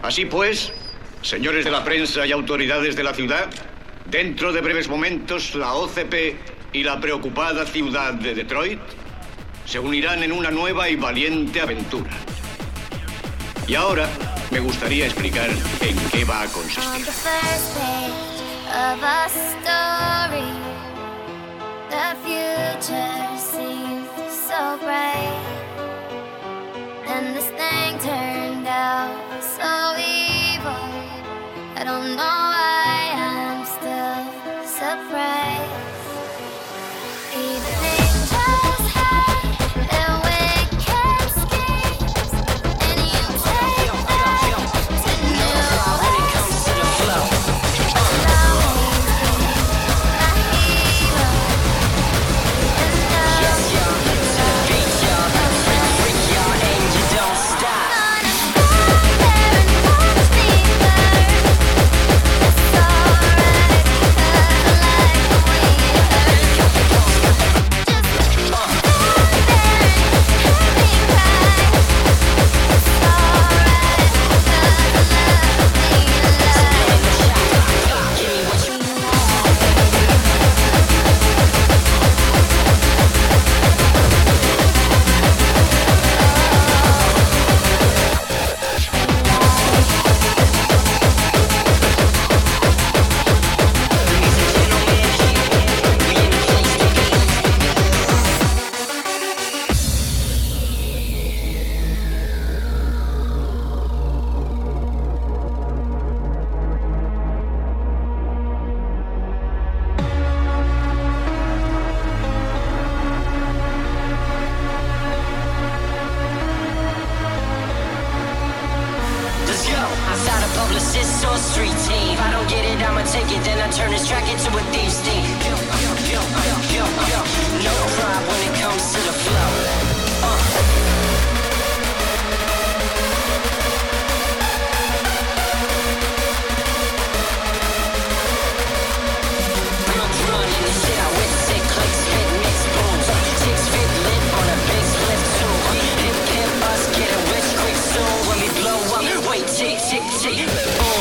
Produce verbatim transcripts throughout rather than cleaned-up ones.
Así pues, señores de la prensa y autoridades de la ciudad, dentro de breves momentos la O C P y la preocupada ciudad de Detroit se unirán en una nueva y valiente aventura. Y ahora me gustaría explicar en qué va a consistir. And this thing turned out so evil. I don't know why I'm still surprised. Evening just had and wicked schemes, and you take that to new extremes. Allow me to be my hero, even though yes, y'all, to the beat, y'all, freak, freak, y'all, and you don't stop. Gonna stand there and watch me burn. It's alright, 'cause I like the way it hurts. Just stand there and hear me cry. It's alright, 'cause I love being alive. Give me what you Let's go. Outside a publicist or street team. If I don't get it, I'ma take it. Then I turn this track into a thief's theme. No pride when it comes to the flow. Uh. Run, run in the shit out with sick clicks, spit mix booms. Six feet lit on a big split too. Hip hip us getting rich quick soon. When we blow up, wait, tick, tick, tick, boom.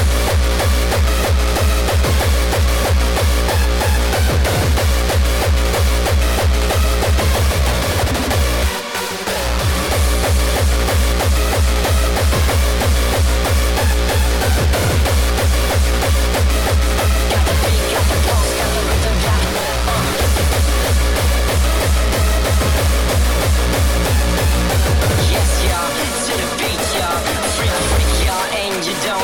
Got the beat, got the pulse, got the rhythm, got the uh. Yes, y'all, to the beat, y'all. Freak, freak, y'all, and you don't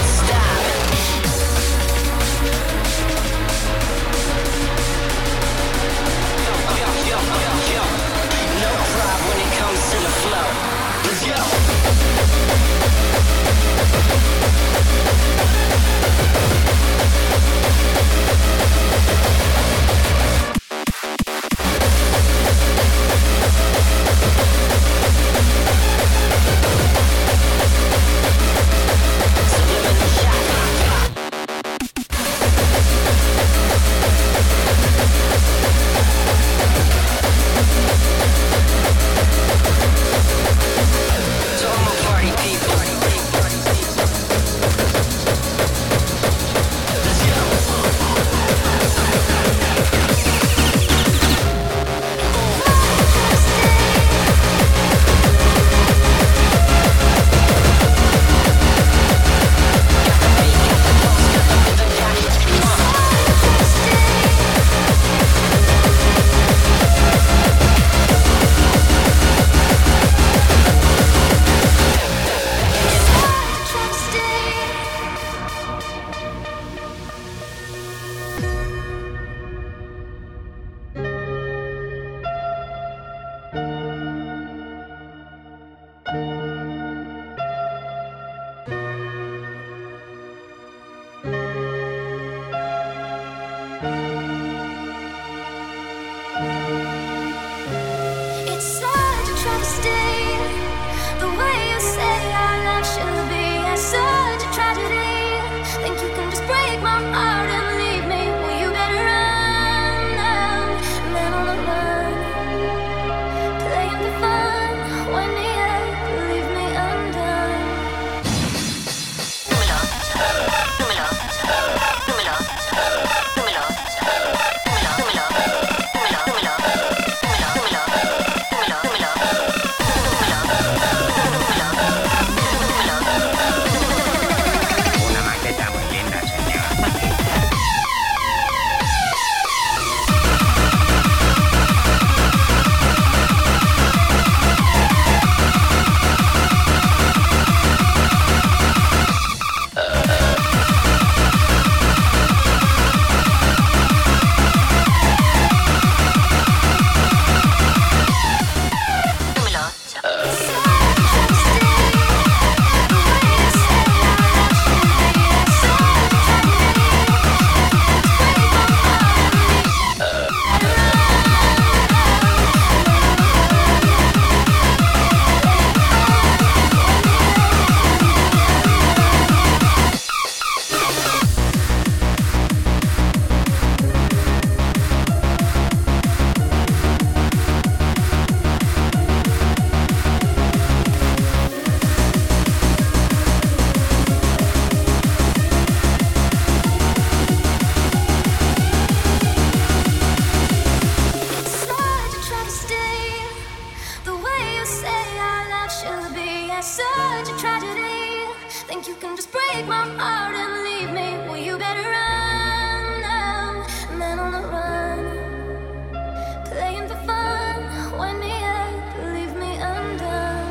such a tragedy. Think you can just break my heart and leave me? Well, you better run now, man on the run. Playing for fun, wind me up, leave me undone.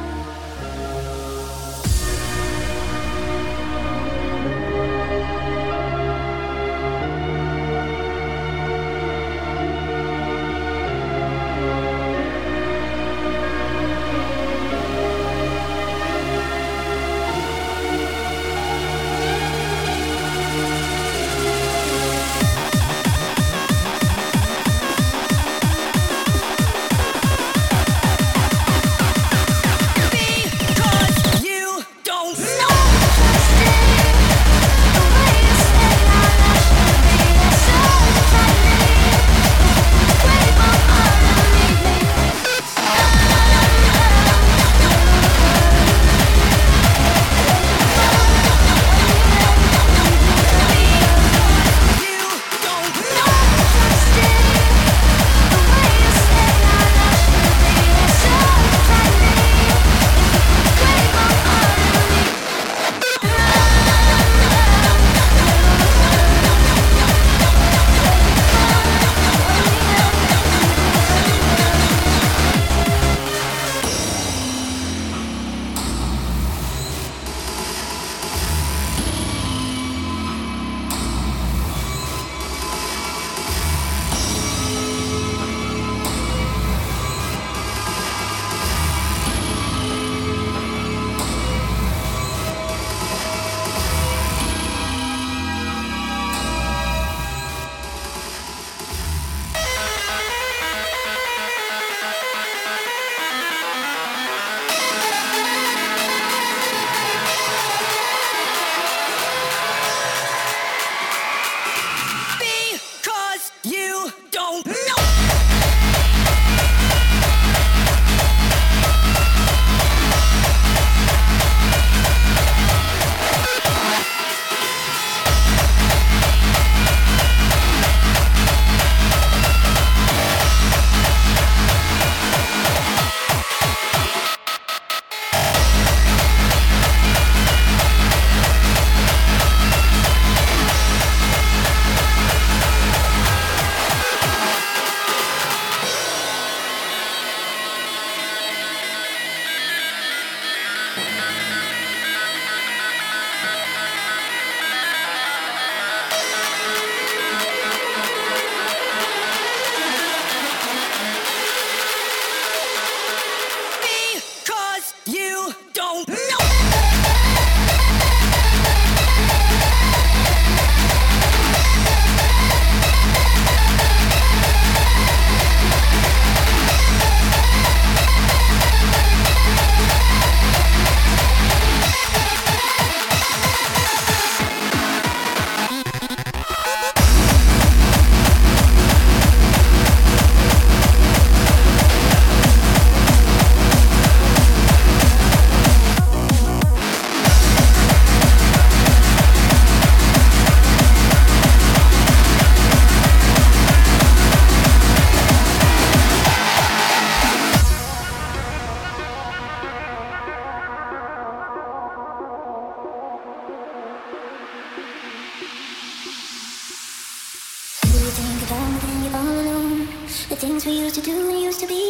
The things we used to do and used to be.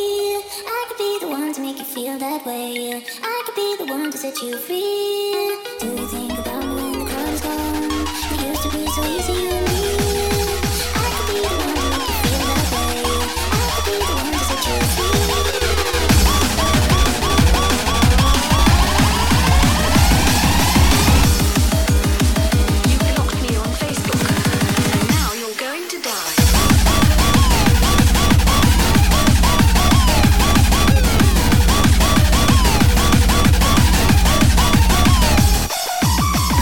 I could be the one to make you feel that way. I could be the one to set you free. Do you think about me when the crowd is gone? It used to be so easy, you and me. I could be the one to make you feel that way. I could be the one to set you free. We'll be right back.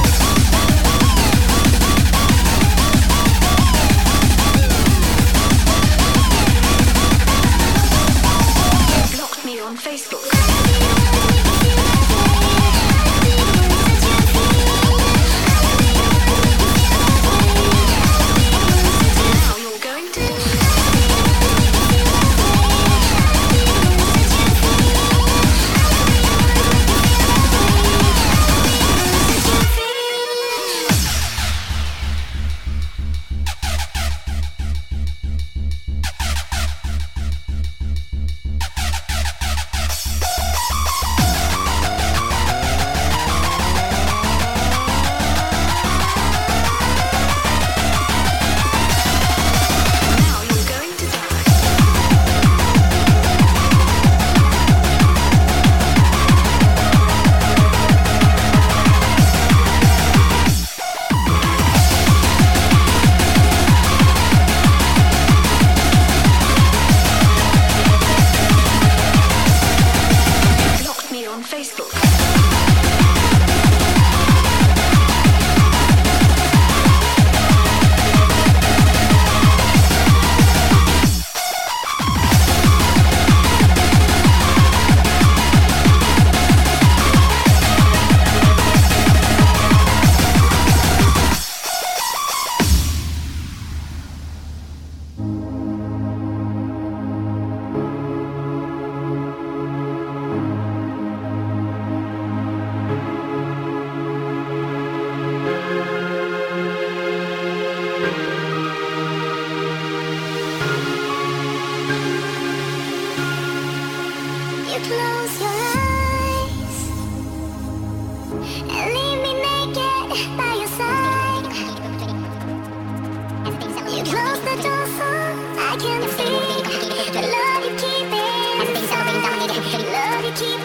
Facebook. You close your eyes and leave me naked by your side. You close the door so I can see the love you keep inside. Love you keep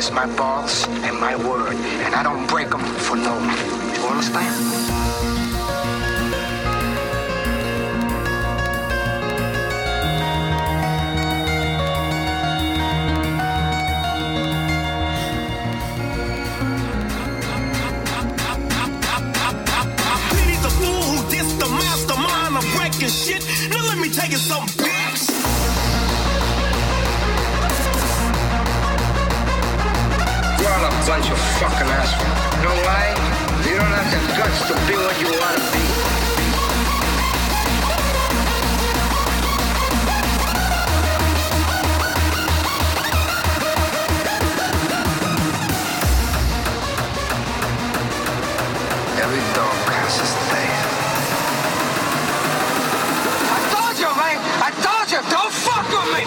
is my balls and my word, and I don't break them for no one. You understand? He's a fool who dissed the mastermind of breaking shit. Now let me tell you something, bitch. You're a bunch of fucking assholes. You know why? You don't have the guts to be what you want to be. Every dog has his day. I told you, man! I told you! Don't fuck with me!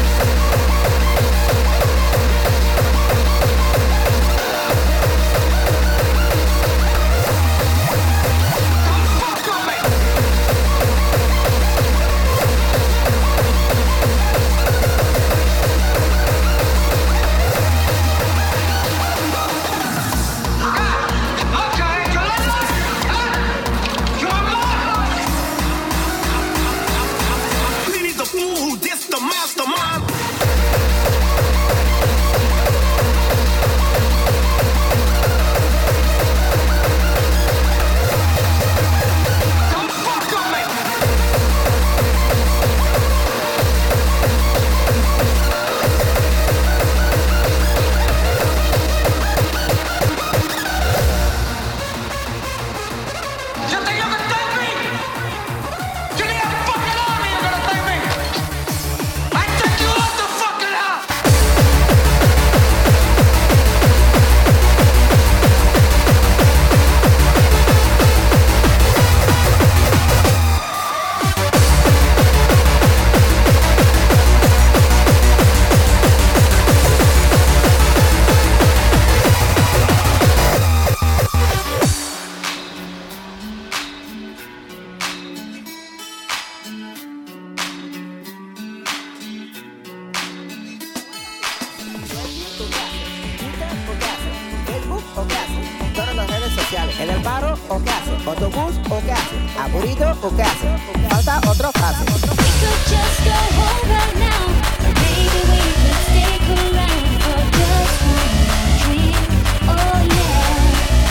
¿En el paro o qué hace? ¿Autobús o qué hace? ¿Aburrido o qué hace? Falta otro frase. We could just go home right now, or maybe we could stick around for just one more drink. Oh yeah.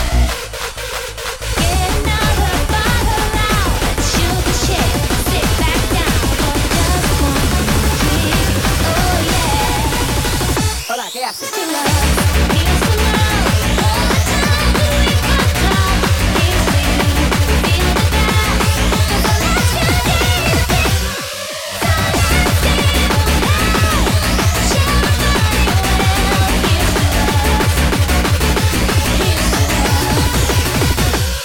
Get another bottle out, let's shoot the shit. Sit back down for just one more drink. Oh yeah. Hola, ¿qué hace? To love, here's to love. All the time that we got love. Here's to you, feel the gas. 'Cause the last few days have been so nasty. Shall I find you well? Here's to love. Here's to love.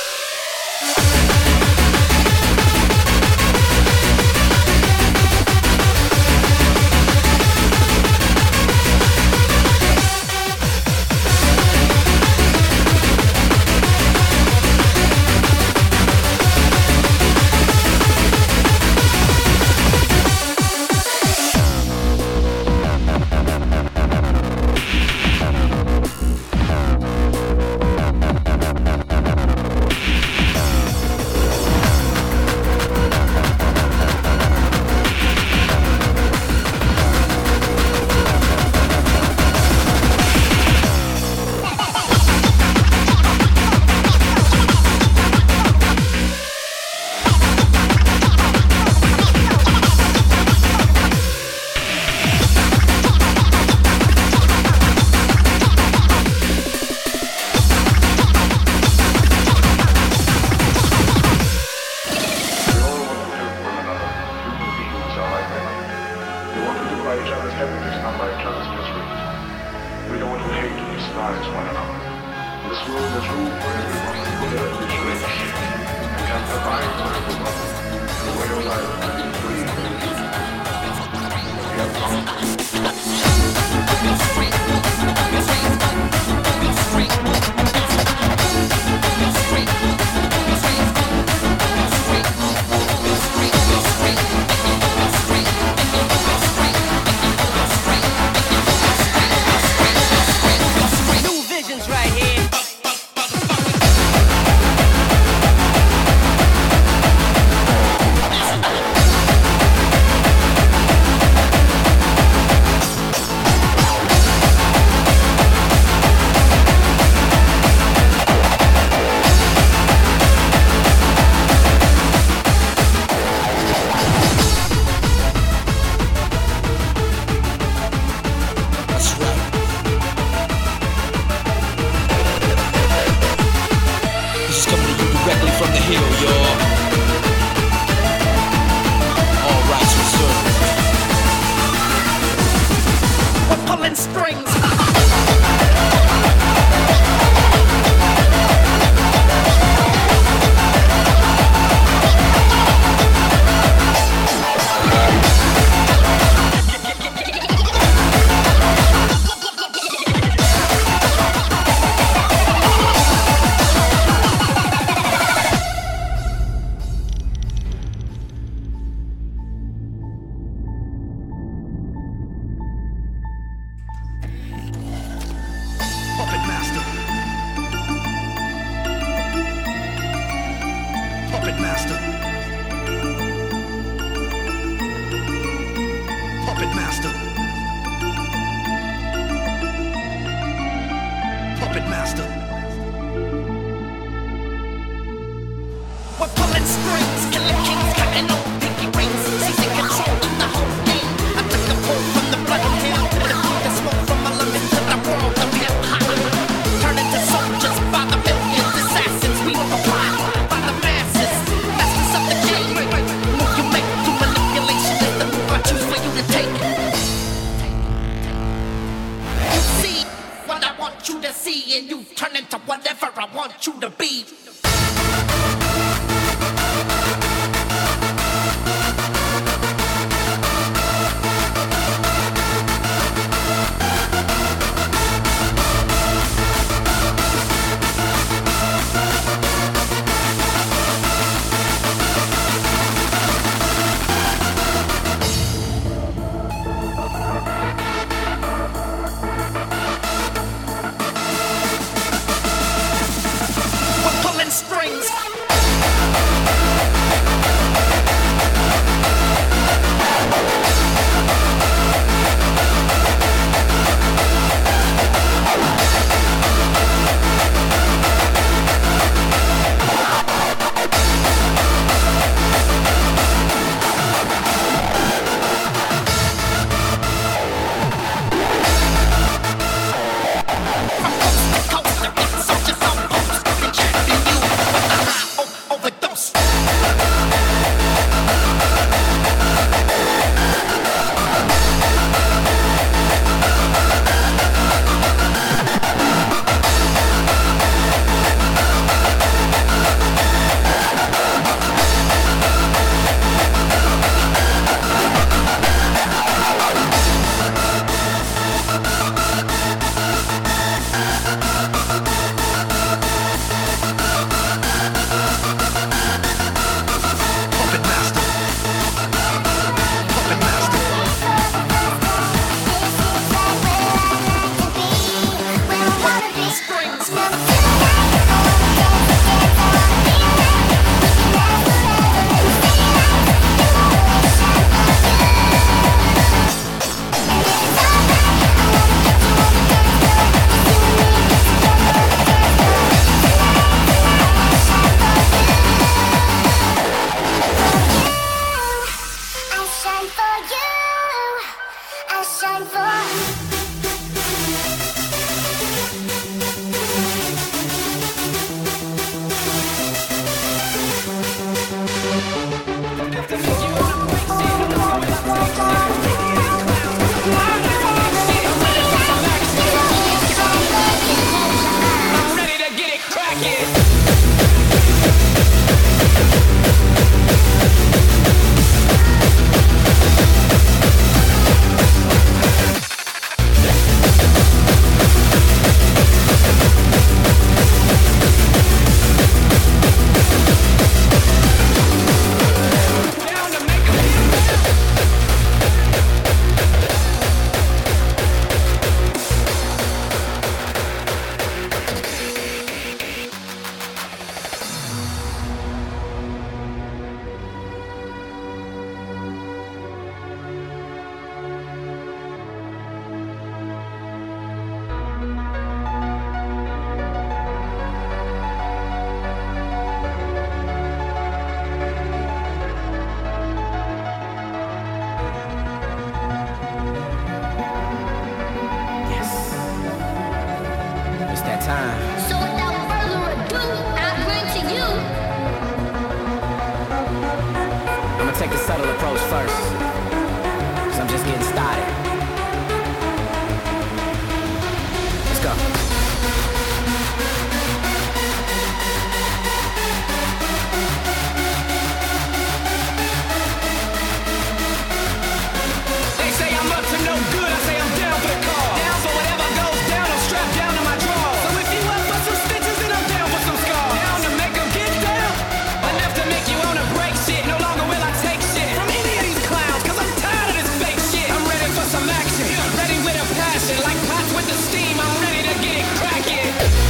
kill, y'all. All rights reserved. We're pulling strings. time. So without further ado, I bring to you the subtle approach first, 'cause I'm just getting started. Let's go. They say I'm up to no good, I say I'm down for the cause. Down for whatever goes down, I'm strapped down to my drawers. So if you up for some stitches, then I'm down for some scars. Down to make 'em get down, enough to make you wanna break shit. No longer will I take shit from any of these clowns, 'cause I'm tired of this fake shit. I'm ready for some action, ready with a passion. Like pots with the steam, I'm ready to get it cracking.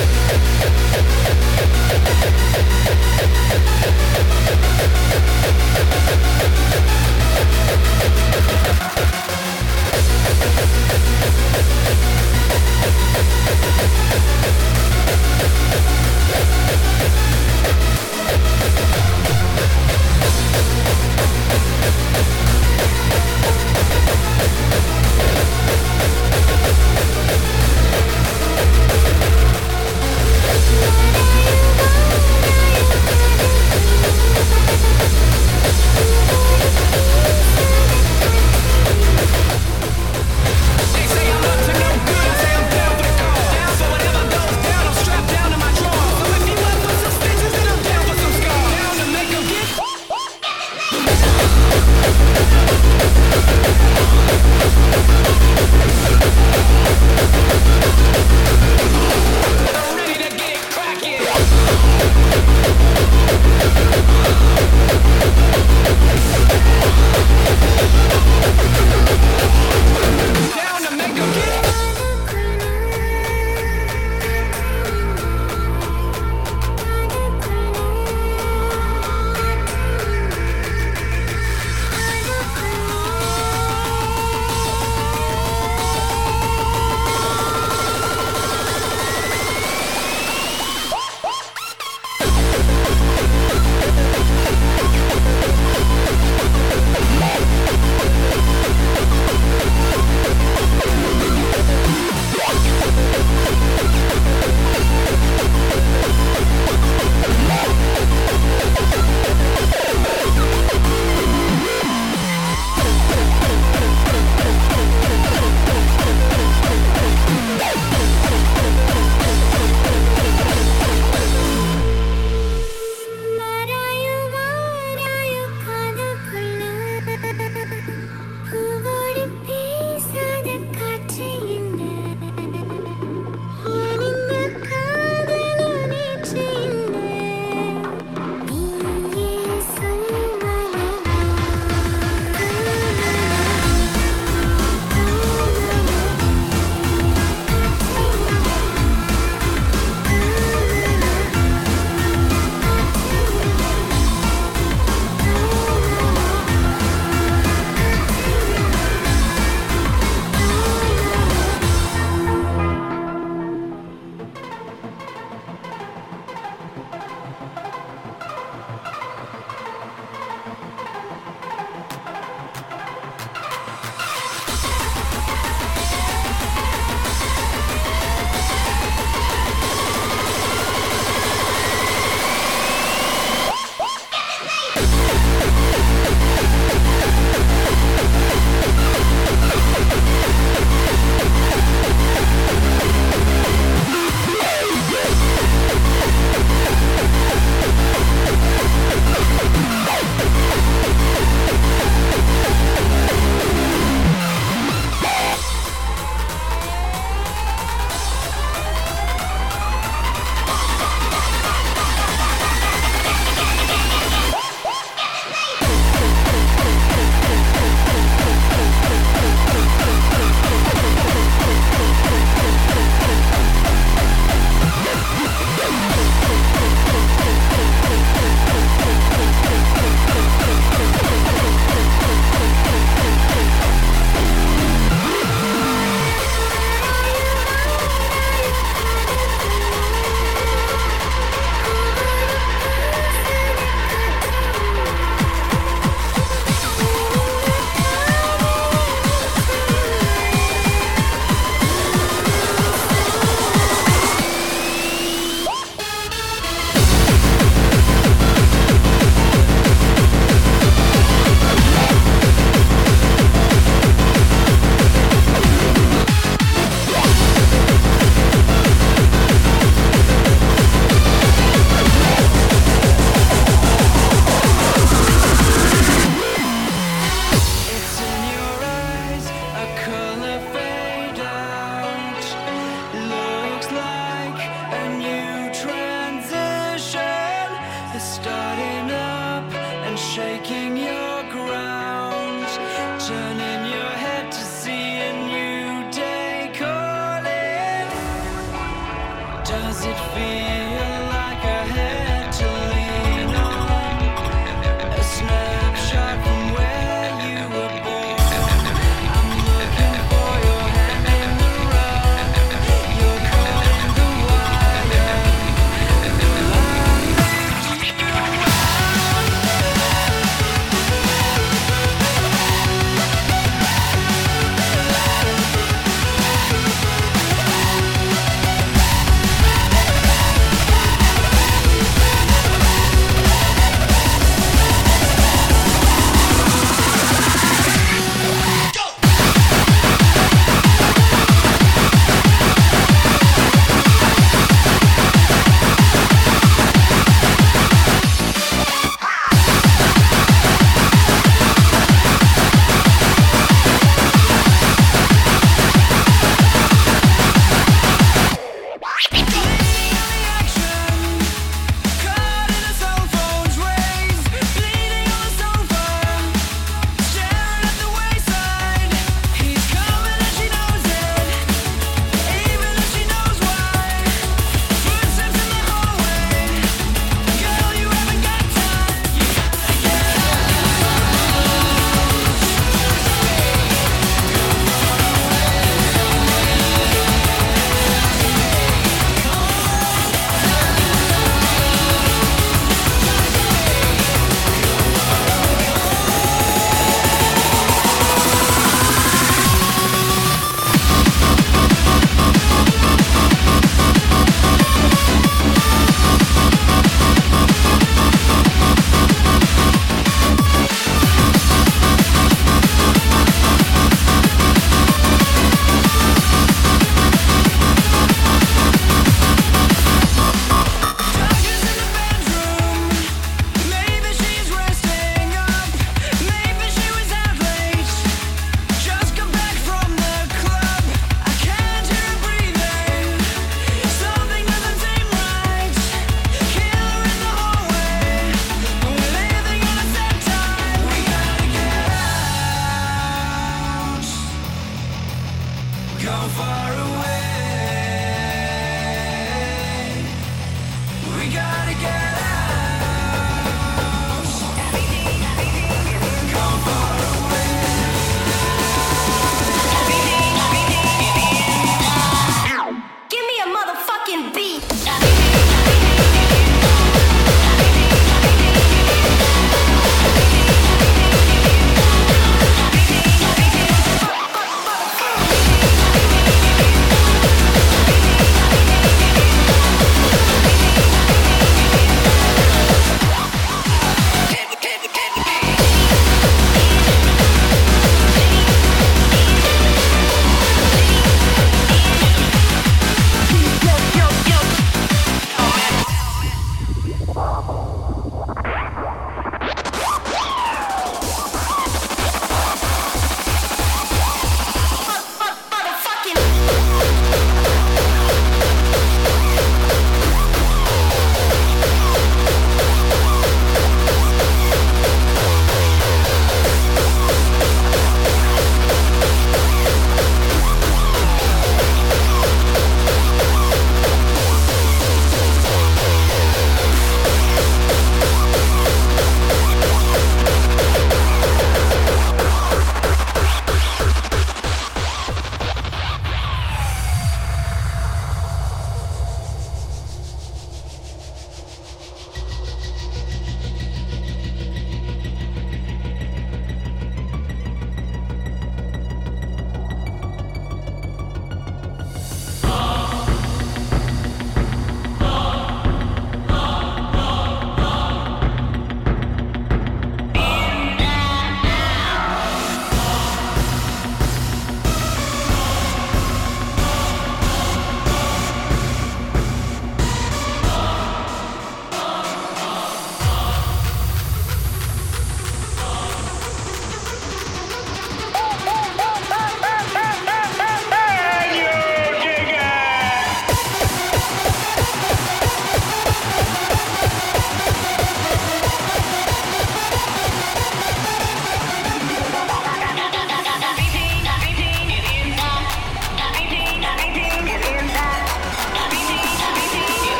They say I'm up to no good, I say I'm down for the cause. Down for whatever goes down, I'm strapped down to my drawers. So if you up for some stitches, then I'm down for some scars. Down to make 'em get I'm ready to get it cracking. Down to make 'em get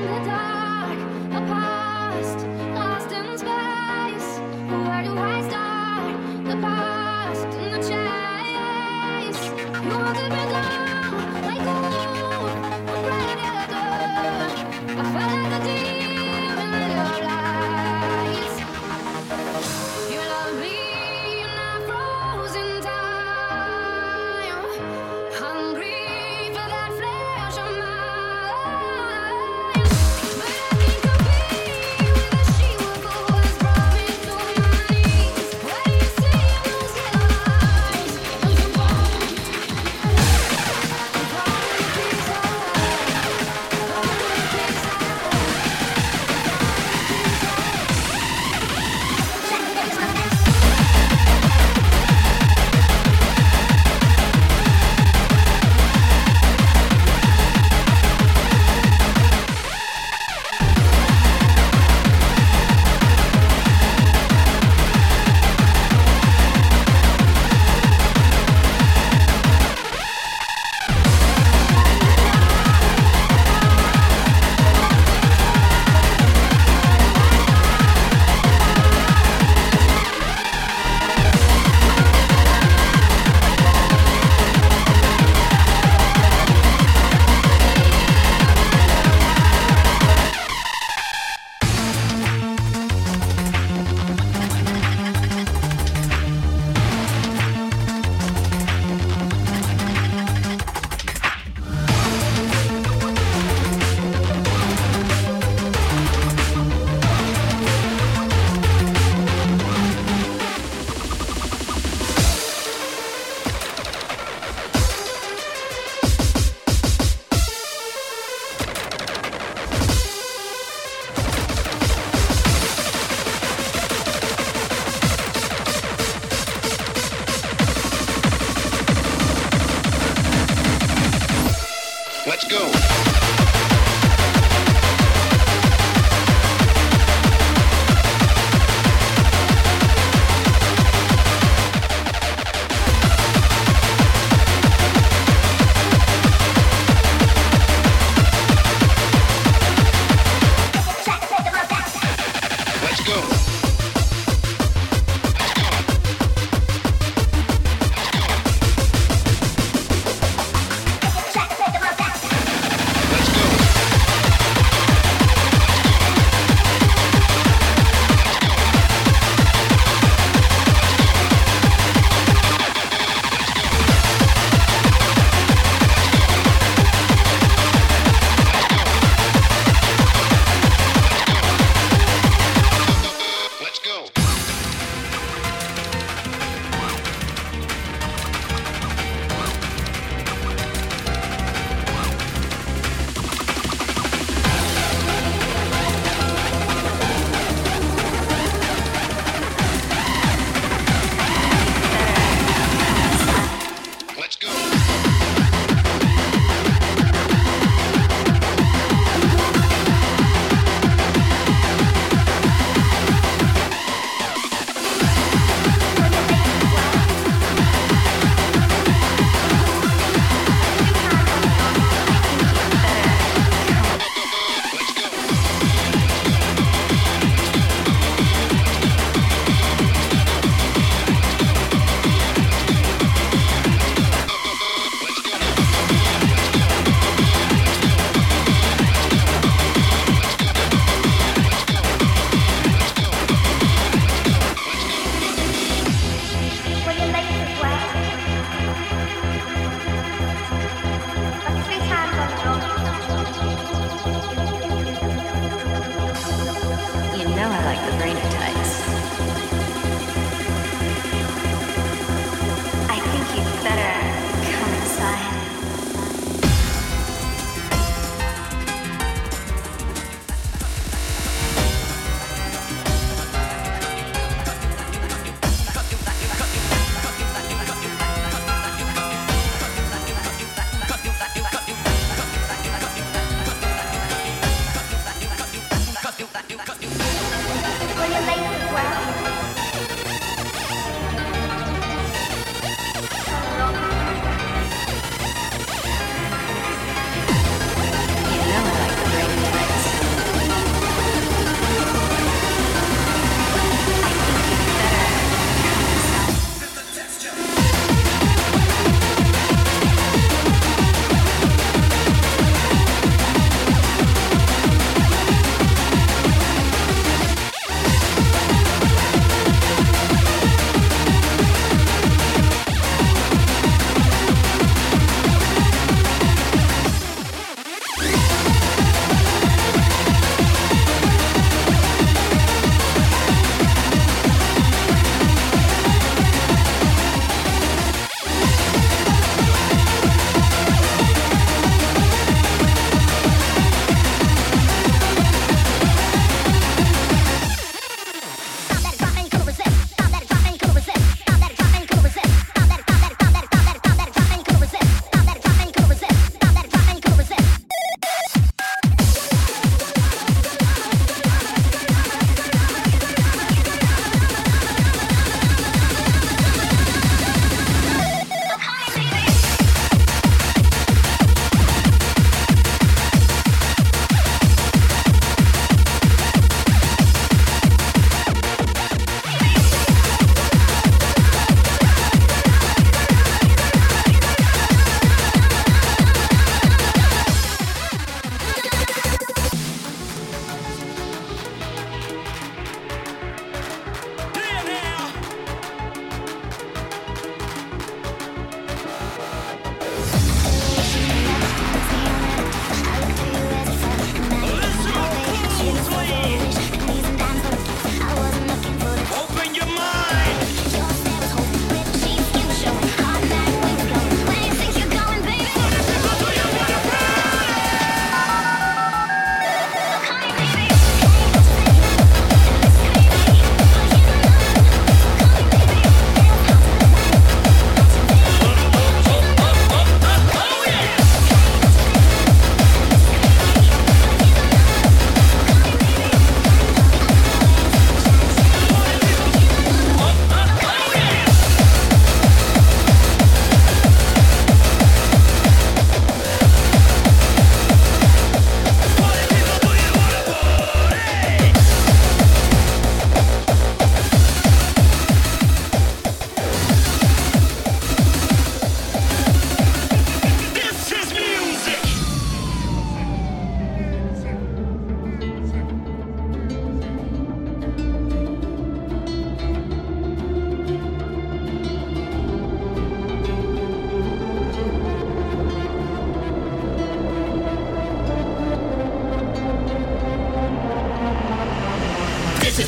Let's go.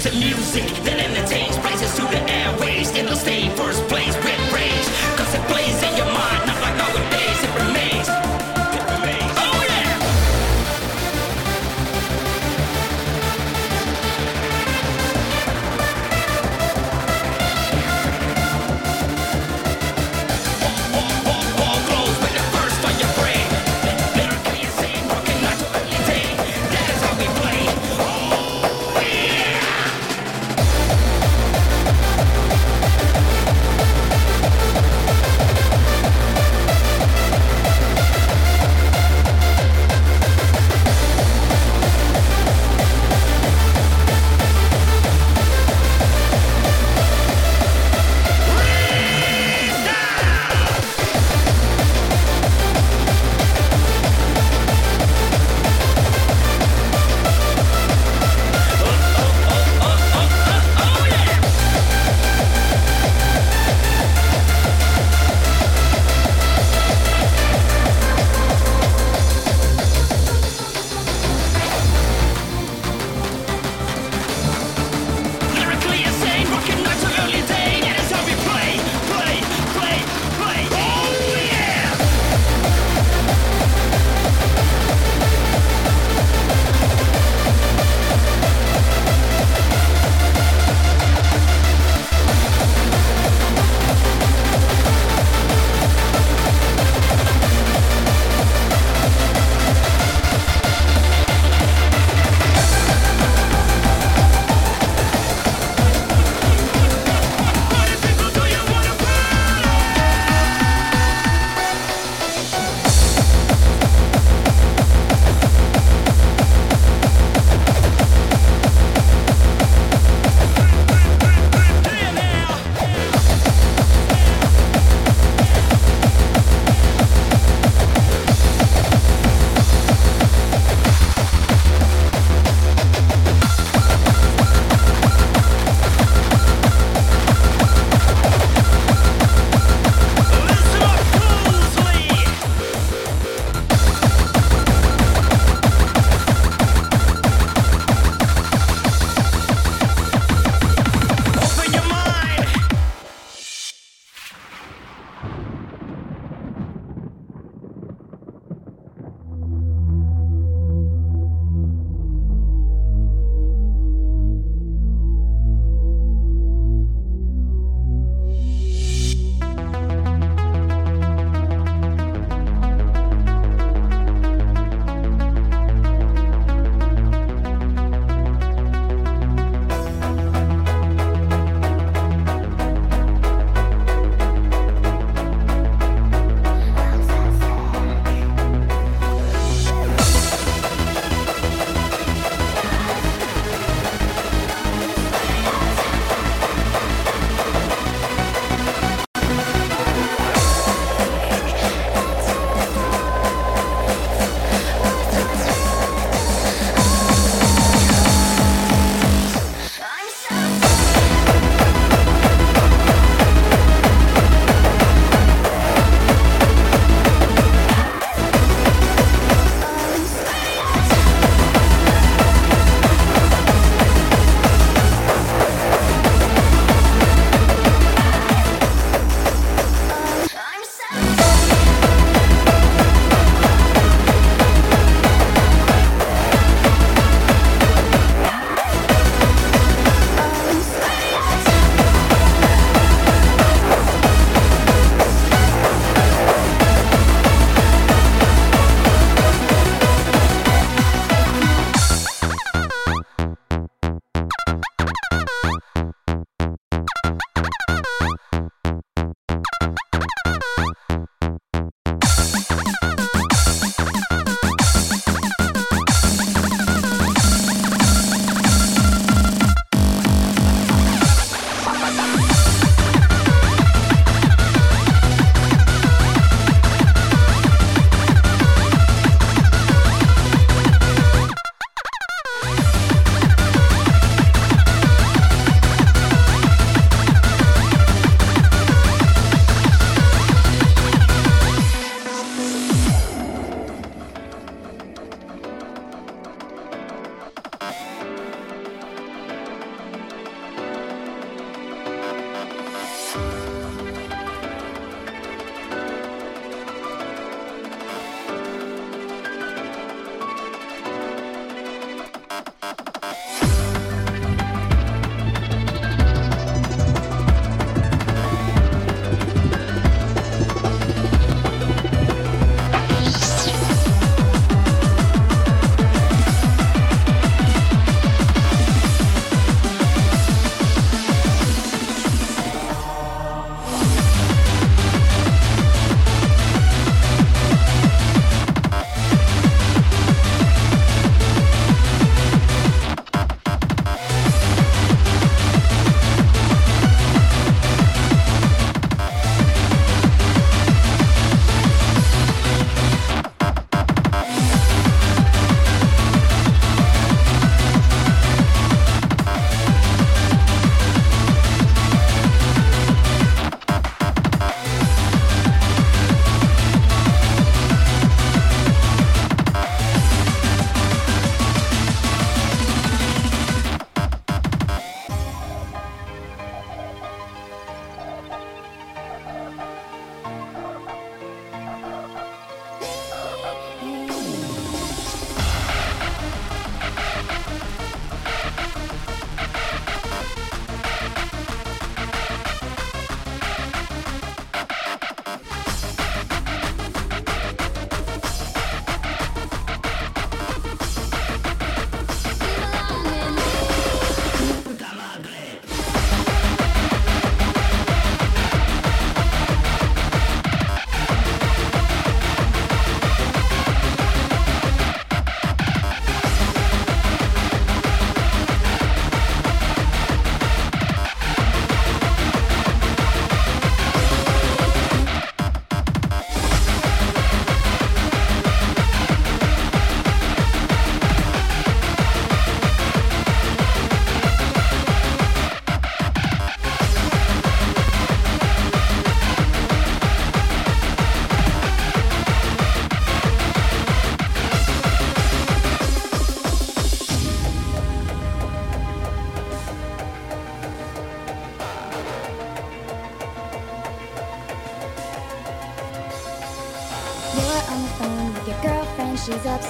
to music that entertains, places to the airways. It'll stay first place with rage, cause it plays in your mind, not like nowadays. It remains. It remains. Oh yeah! All close with the first on your brain. Lyrically insane, working night to early day. That is how we play. Oh yeah!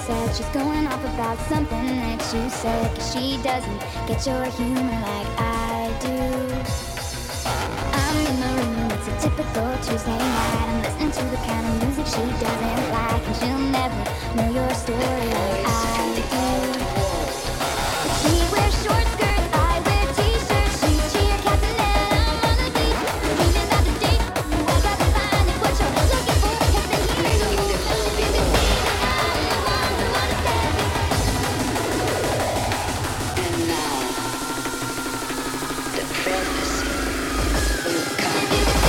said she's going off about something that you said, 'cause she doesn't get your humor like I do. I'm in the room, it's a typical Tuesday night. I'm listening to the kind of music she doesn't like, and she'll never know your story like I do. She wears short skirts, I wear t-shirts. She's cheer captain and I'm on the beat. Dreaming about the date, I got to find it. What you're looking for has been here. So I'm the one who understands it. And now, the prophecy will come.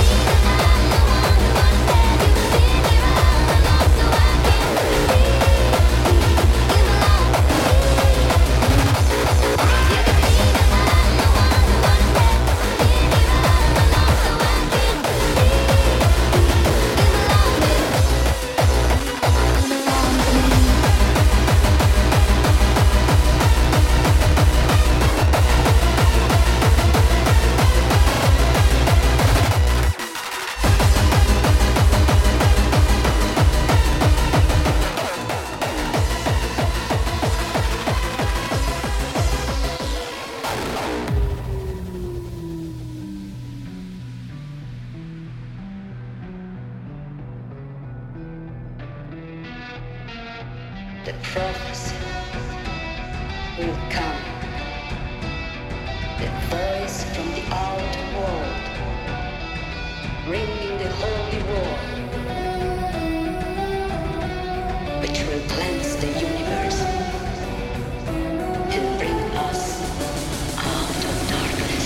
The prophecy will come. The voice from the outer world, ringing the holy war, which will cleanse the universe and bring us out of darkness.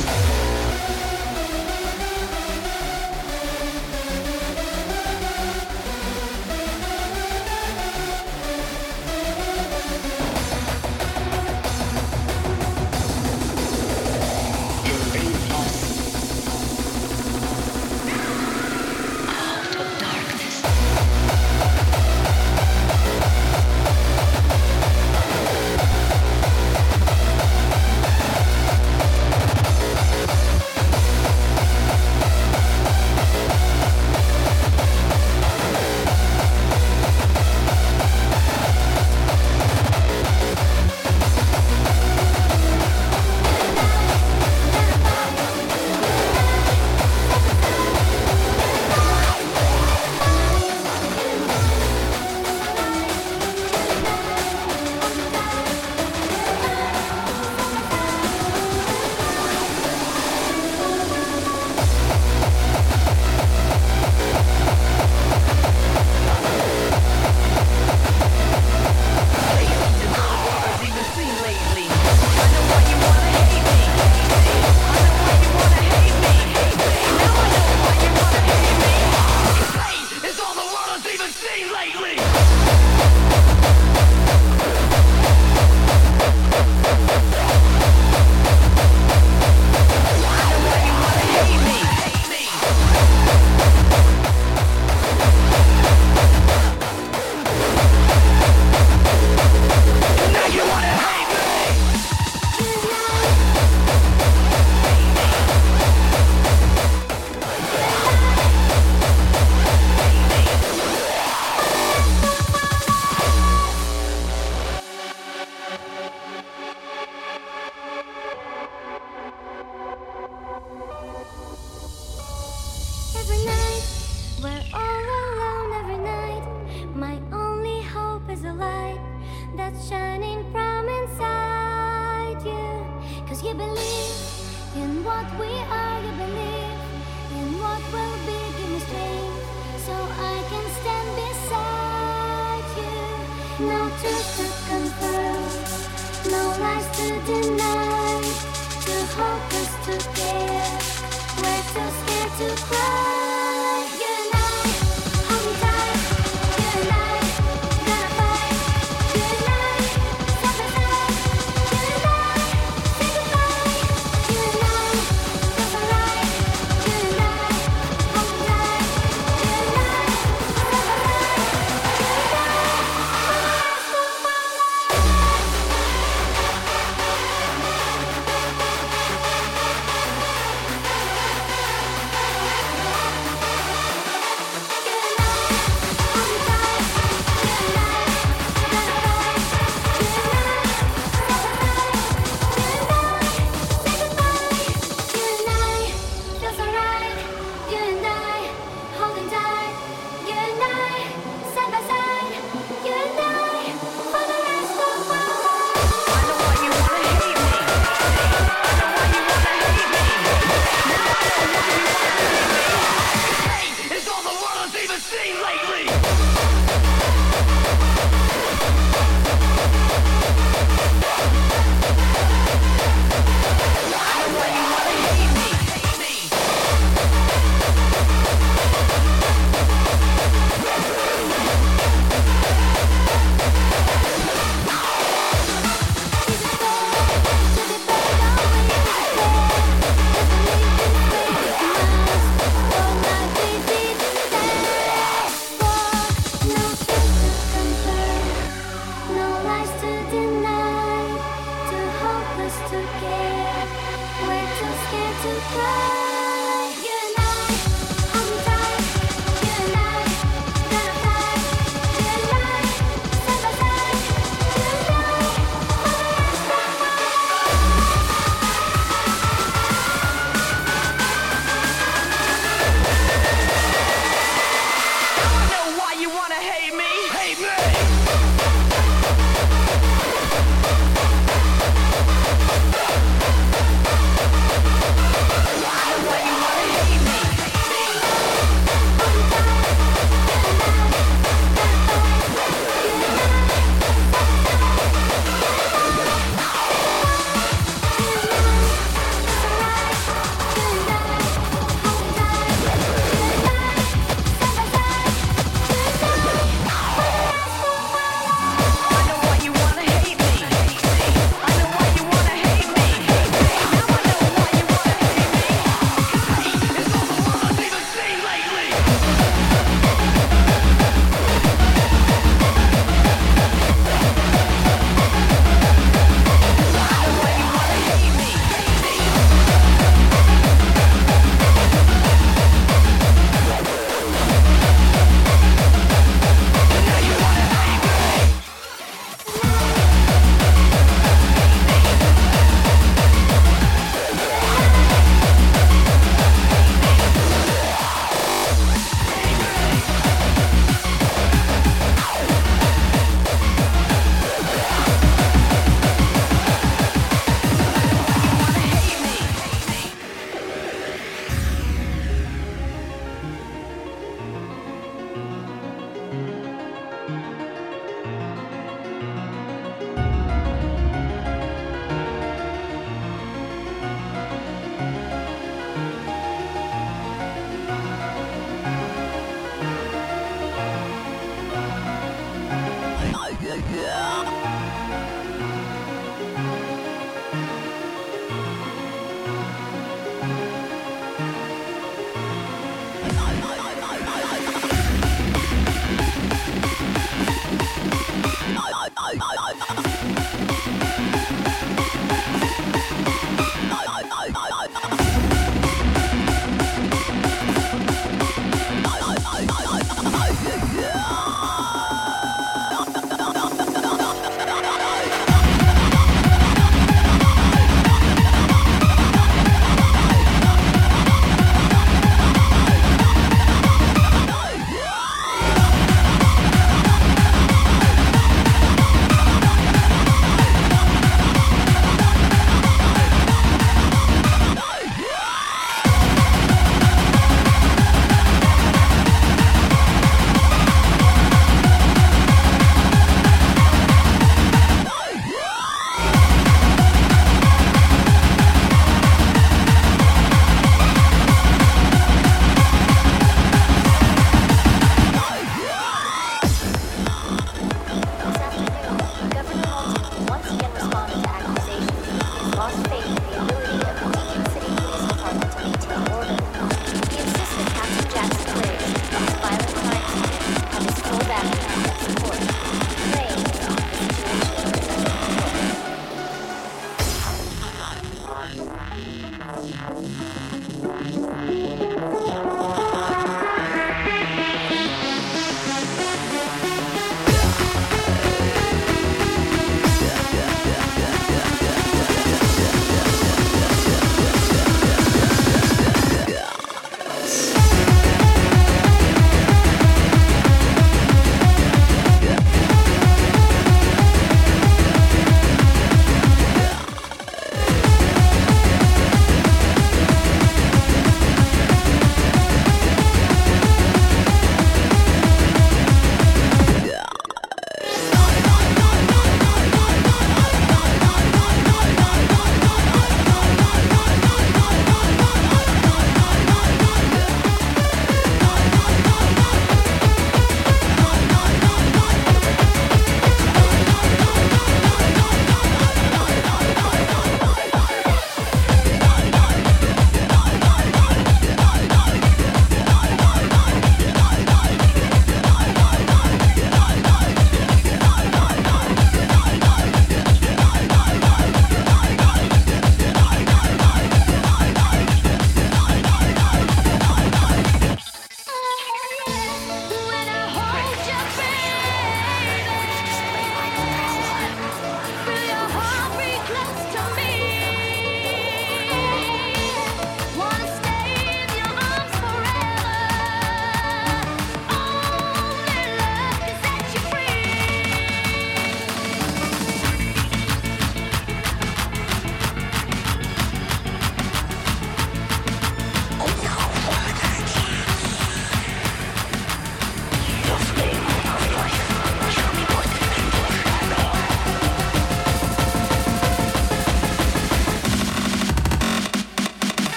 Every night, we're all alone every night. My only hope is a light that's shining from inside you. 'Cause you believe in what we are, you believe in what will be. Give me strength so I can stand beside you. No truth to confirm, no lies to deny. Too hopeless to care, we're too scared to cry. You and I, hold me tight. You and I, gonna fight. You and I, side by side. You and I, say goodbye. You and I, that's alright. You and I, hold me tight. You and I,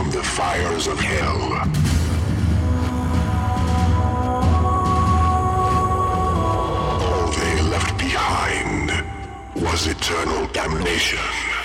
from the fires of hell. All they left behind was eternal damnation.